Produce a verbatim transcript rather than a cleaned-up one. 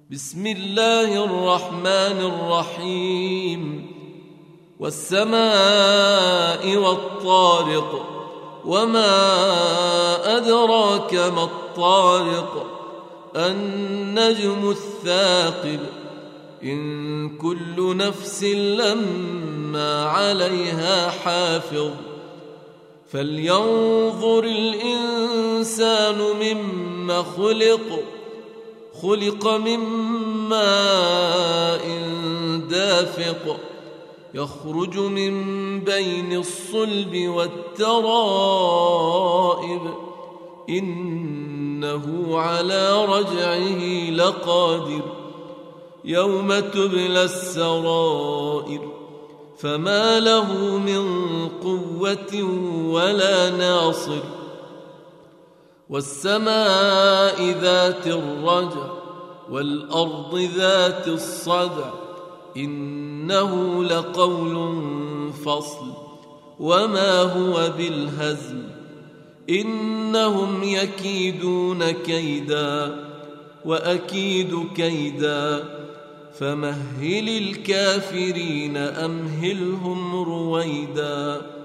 بسم الله الرحمن الرحيم والسماء والطارق وما أدراك ما الطارق النجم الثاقب إن كل نفس لما عليها حافظ فلينظر الإنسان مما خلق خلق من ماء دافق يخرج من بين الصلب والترائب إنه على رجعه لقادر يوم تبلى السرائر فما له من قوة ولا ناصر والسماء ذات الرجع والأرض ذات الصدع إنه لقول فصل وما هو بالهزل إنهم يكيدون كيدا وأكيد كيدا فمهل الكافرين أمهلهم رويدا.